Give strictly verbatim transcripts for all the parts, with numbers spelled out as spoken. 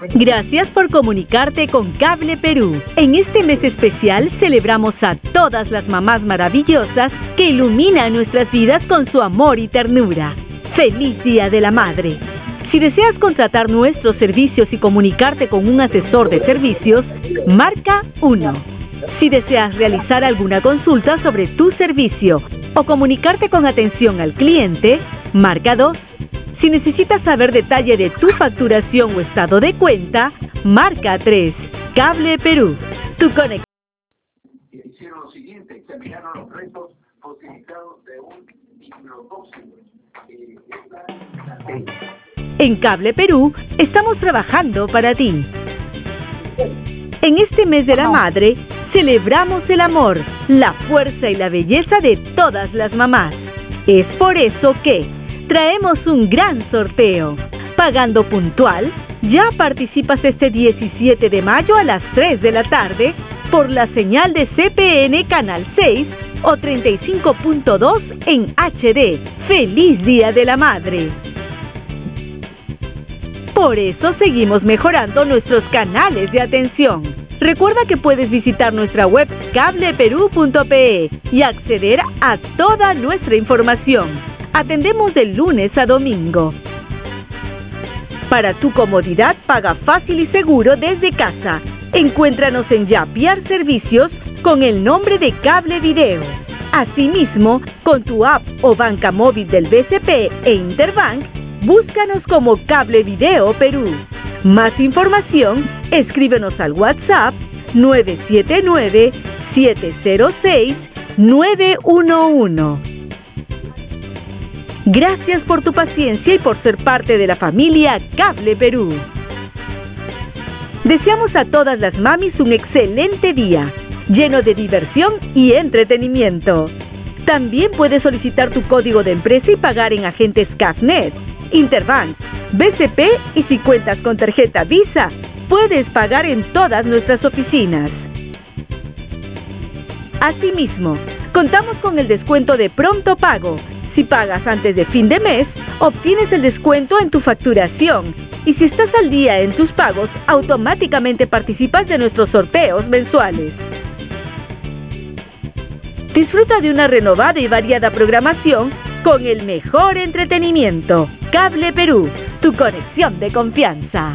Gracias por comunicarte con Cable Perú. En este mes especial celebramos a todas las mamás maravillosas que iluminan nuestras vidas con su amor y ternura. ¡Feliz Día de la Madre! Si deseas contratar nuestros servicios y comunicarte con un asesor de servicios, marca uno. Si deseas realizar alguna consulta sobre tu servicio o comunicarte con atención al cliente, marca dos. Si necesitas saber detalle de tu facturación o estado de cuenta, marca tres. Cable Perú, tu conexión. Hicieron lo siguiente, examinaron los restos fosilizados de un hipnotóxico. En Cable Perú estamos trabajando para ti. En este mes de la madre, celebramos el amor, la fuerza y la belleza de todas las mamás. Es por eso que traemos un gran sorteo. Pagando puntual, ya participas este diecisiete de mayo a las tres de la tarde por la señal de C P N Canal seis o treinta y cinco punto dos en H D. ¡Feliz Día de la Madre! Por eso seguimos mejorando nuestros canales de atención. Recuerda que puedes visitar nuestra web cable perú punto pe y acceder a toda nuestra información. Atendemos de lunes a domingo. Para tu comodidad, paga fácil y seguro desde casa. Encuéntranos en Yapiar Servicios con el nombre de Cable Video. Asimismo, con tu app o banca móvil del B C P e Interbank, búscanos como Cable Video Perú. Más información, escríbenos al WhatsApp nueve siete nueve, siete cero seis, nueve uno uno. Gracias por tu paciencia y por ser parte de la familia Cable Perú. Deseamos a todas las mamis un excelente día, lleno de diversión y entretenimiento. También puedes solicitar tu código de empresa y pagar en agentes Cafnet, Interbank, B C P y si cuentas con tarjeta Visa, puedes pagar en todas nuestras oficinas. Asimismo, contamos con el descuento de pronto pago. Si pagas antes de fin de mes, obtienes el descuento en tu facturación. Y si estás al día en tus pagos, automáticamente participas de nuestros sorteos mensuales. Disfruta de una renovada y variada programación con el mejor entretenimiento. Cable Perú, tu conexión de confianza.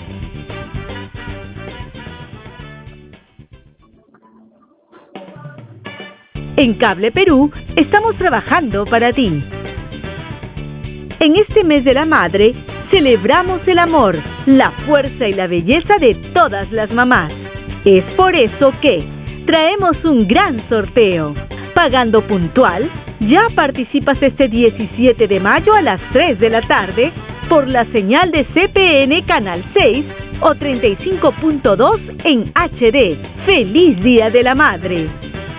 En Cable Perú estamos trabajando para ti. En este mes de la madre, celebramos el amor, la fuerza y la belleza de todas las mamás. Es por eso que traemos un gran sorteo. Pagando puntual, ya participas este diecisiete de mayo a las tres de la tarde por la señal de C P N Canal seis o treinta y cinco punto dos en H D. ¡Feliz Día de la Madre!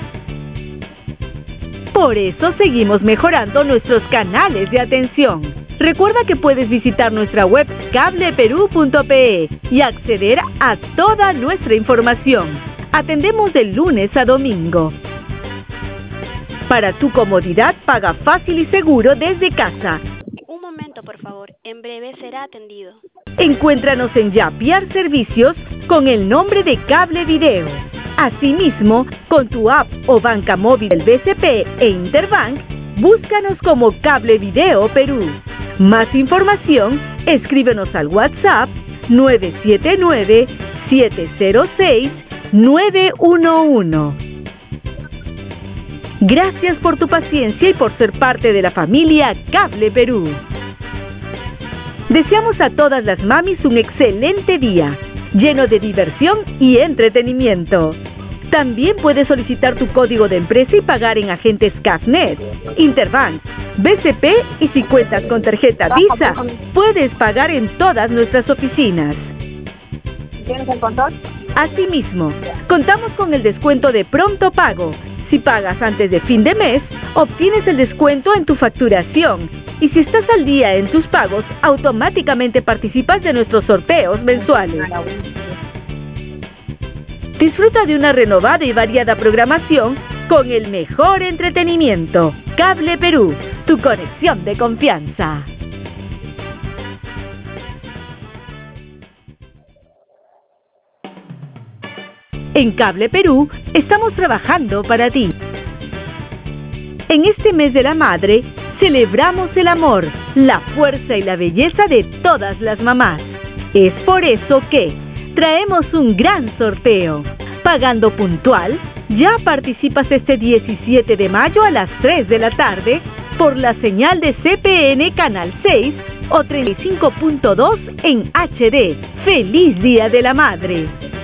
Por eso seguimos mejorando nuestros canales de atención. Recuerda que puedes visitar nuestra web cable perú punto pe y acceder a toda nuestra información. Atendemos de lunes a domingo. Para tu comodidad, paga fácil y seguro desde casa. Un momento, por favor. En breve será atendido. Encuéntranos en Yapiar Servicios con el nombre de Cable Video. Asimismo, con tu app o banca móvil del B C P e Interbank, búscanos como Cable Video Perú. Más información, escríbenos al WhatsApp nueve siete nueve, siete cero seis, nueve uno uno. Gracias por tu paciencia y por ser parte de la familia Cable Perú. Deseamos a todas las mamis un excelente día, lleno de diversión y entretenimiento. También puedes solicitar tu código de empresa y pagar en agentes Cafnet, Interbank, B C P y si cuentas con tarjeta Visa, puedes pagar en todas nuestras oficinas. ¿Tienes el control? Asimismo, contamos con el descuento de pronto pago. Si pagas antes de fin de mes, obtienes el descuento en tu facturación. Y si estás al día en tus pagos, automáticamente participas de nuestros sorteos mensuales. Disfruta de una renovada y variada programación con el mejor entretenimiento. Cable Perú, tu conexión de confianza. En Cable Perú estamos trabajando para ti. En este mes de la madre, celebramos el amor, la fuerza y la belleza de todas las mamás. Es por eso que traemos un gran sorteo. Pagando puntual, ya participas este diecisiete de mayo a las tres de la tarde por la señal de C P N Canal seis o treinta y cinco punto dos en H D. ¡Feliz Día de la Madre!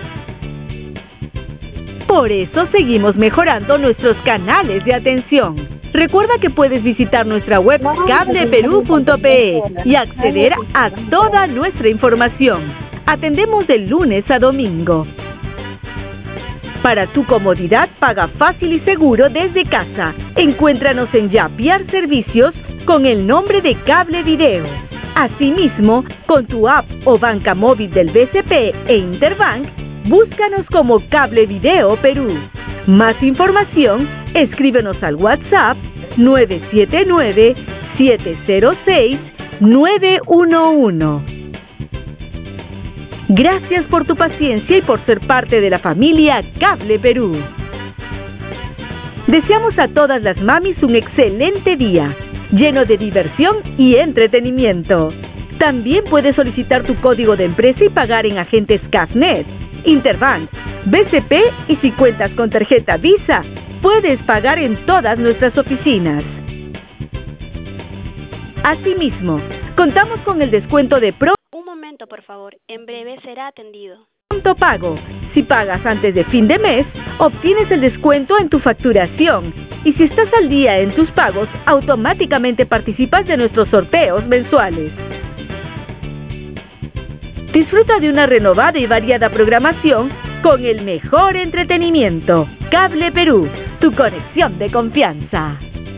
Por eso seguimos mejorando nuestros canales de atención. Recuerda que puedes visitar nuestra web cable perú punto pe y acceder a toda nuestra información. Atendemos de lunes a domingo. Para tu comodidad, paga fácil y seguro desde casa. Encuéntranos en Yapiar Servicios con el nombre de Cable Video. Asimismo, con tu app o banca móvil del B C P e Interbank, búscanos como Cable Video Perú. Más información, escríbenos al WhatsApp nueve siete nueve, siete cero seis, nueve uno uno. Gracias por tu paciencia y por ser parte de la familia Cable Perú. Deseamos a todas las mamis un excelente día, lleno de diversión y entretenimiento. También puedes solicitar tu código de empresa y pagar en agentes CAFNet, Interbank, B C P y si cuentas con tarjeta Visa, puedes pagar en todas nuestras oficinas. Asimismo, contamos con el descuento de Pro Un momento, por favor. En breve será atendido. Pronto Pago. Si pagas antes de fin de mes, obtienes el descuento en tu facturación. Y si estás al día en tus pagos, automáticamente participas de nuestros sorteos mensuales. Disfruta de una renovada y variada programación con el mejor entretenimiento. Cable Perú, tu conexión de confianza.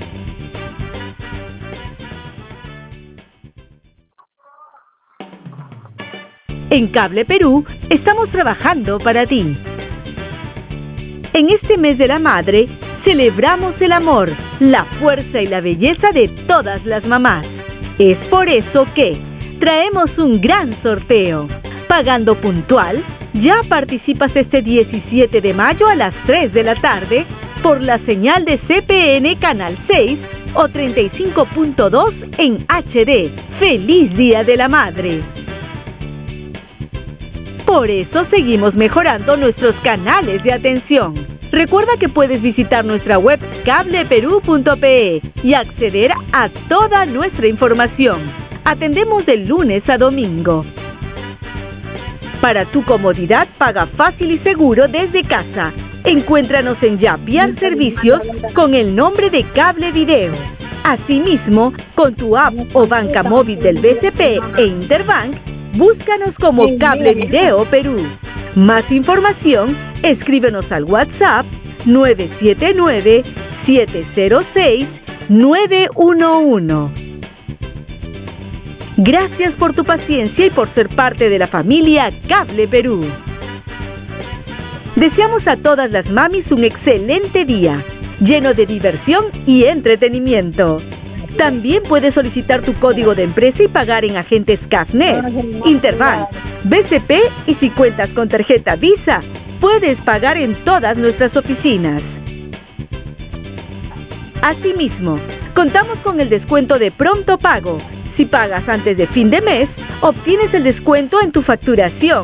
En Cable Perú estamos trabajando para ti. En este mes de la madre, celebramos el amor, la fuerza y la belleza de todas las mamás. Es por eso que traemos un gran sorteo. Pagando puntual, ya participas este diecisiete de mayo a las tres de la tarde por la señal de C P N Canal seis o treinta y cinco punto dos en H D. ¡Feliz Día de la Madre! Por eso seguimos mejorando nuestros canales de atención. Recuerda que puedes visitar nuestra web cable perú punto pe y acceder a toda nuestra información. Atendemos de lunes a domingo. Para tu comodidad, paga fácil y seguro desde casa. Encuéntranos en Yapiar Servicios con el nombre de Cable Video. Asimismo, con tu app o banca móvil del B C P e Interbank, búscanos como Cable Video Perú. Más información, escríbenos al WhatsApp nueve siete nueve, siete cero seis, nueve uno uno. Gracias por tu paciencia y por ser parte de la familia Cable Perú. Deseamos a todas las mamis un excelente día, lleno de diversión y entretenimiento. También puedes solicitar tu código de empresa y pagar en agentes CAFNet, Interbank, B C P y si cuentas con tarjeta Visa, puedes pagar en todas nuestras oficinas. Asimismo, contamos con el descuento de Pronto Pago. Si pagas antes de fin de mes, obtienes el descuento en tu facturación.